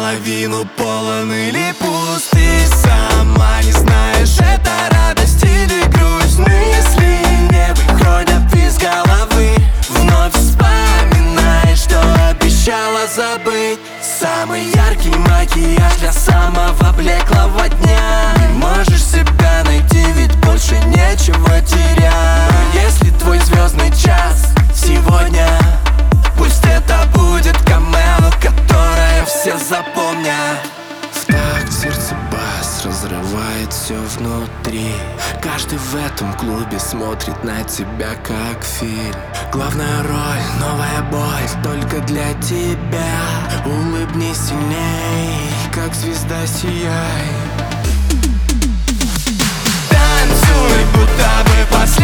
наполовину полон или пуст. Ты сама не знаешь, это радость или грусть. Мысли не выходят из головы. Вновь вспоминаешь, что обещала забыть. Самый яркий макияж для самого блеклого дня. Не можешь себя найти, ведь больше нечего терять. Но если твой звездный час сегодня, пусть это будет камео, которое все запомнят. В такт сердце бас разрывает все внутри. Каждый в этом клубе смотрит на тебя как фильм. Главная роль, новая боль, только для тебя. Улыбнись сильней, как звезда сияй. Танцуй, будто бы последний